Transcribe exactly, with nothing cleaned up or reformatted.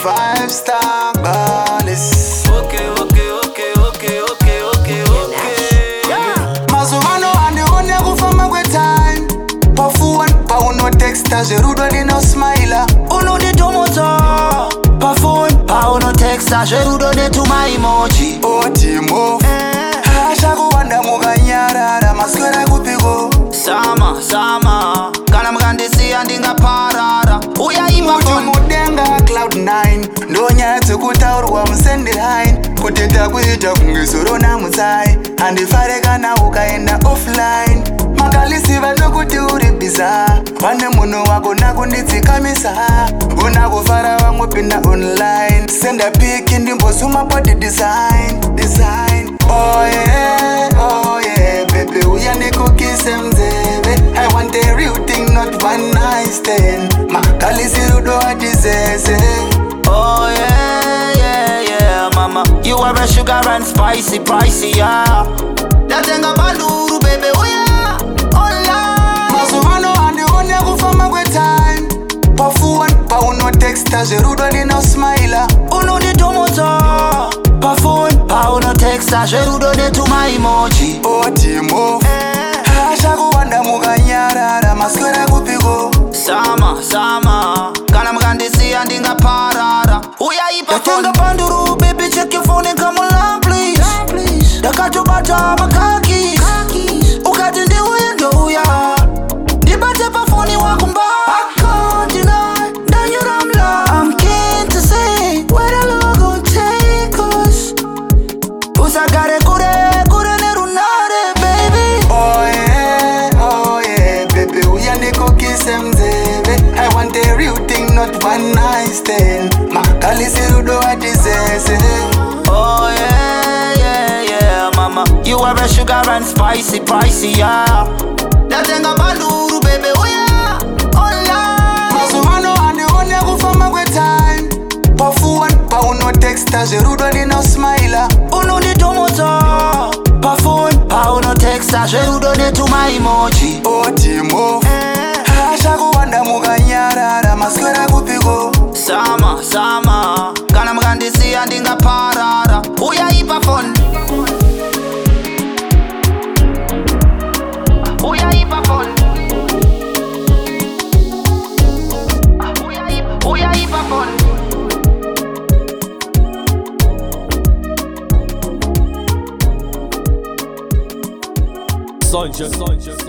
five star Balis. Okay, okay, okay, okay, okay, okay, okay. Yeah. Mazuvano andione kufamba kwe time. Pafuwan pa uno texta Gerudo dino smile. Uno di tomoto. Pa phone pa uno texta Gerudo de tuma emoji. Otimo Hasha kuwanda mukanyarara maswera kupiko. Sama, sama kana mukandisiya ndingaparara. Uya ima Kuti phone mudenga cloud nine. Ndonyatso kutaurwa musendi line. Kuteta kuita kungesoro namutsai. Handifare kana ukaenda offline. Makalisiva nokuti uri biza. Pane munhu wako nakunditsikamisa. Unakufara vamwe pinda online. Senda piki ndimbosuma body design. Design. Oh yeah, oh yeah. Baby uya nikukise mzeve. I want a real thing, not one night stand. Makalisirudo atizeze. Oh yeah, yeah, yeah, mama. You are a sugar and spicy, pricey, yeah. Datenga banduru, baby, oh yeah, oh yeah. Mazuvano andione kufamba kwe time. Pafuwan pa uno texta Gerudo dino smile. Uno di tomoto. Pa phone pa uno texta Gerudo de tuma emoji. Otimo Hasha kuwanda mukanyarara maswera kupiko. Sama, sama kana mukandisiya ndingaparara. Uya ipa phone. Datenga banduru, baby, check your phone and come along, please. Dakatubata makakis. Ukati ndiwe ndo uya. Ndibate pa phone wako mba. I can't deny that you're I'm love. I'm keen to see where the love gon' take us. Usagare kure, kure nerunare, baby. Oh yeah, oh yeah. Baby uya nikukise mzeve. I want a real thing, not one night stand. Makalisirudo atizeze. Oh yeah, yeah, yeah, mama. You are a sugar and spicy, pricey, yeah. Datenga banduru, baby, oh yeah, oh yeah. Mazuvano andione kufamba kwe time. Pafuwan pa uno texta Gerudo dino smile. Uno di tomoto. Pa phone pa uno texta Gerudo de tuma emoji. Otimo Hasha kuwanda mukanyarara maswera kupiko. Sama, sama kana mukandisiya ndingaparara. Uya ipa phone. Uya ipa phone. Uya ipa, uya ipa phone. Sonja, Sonja.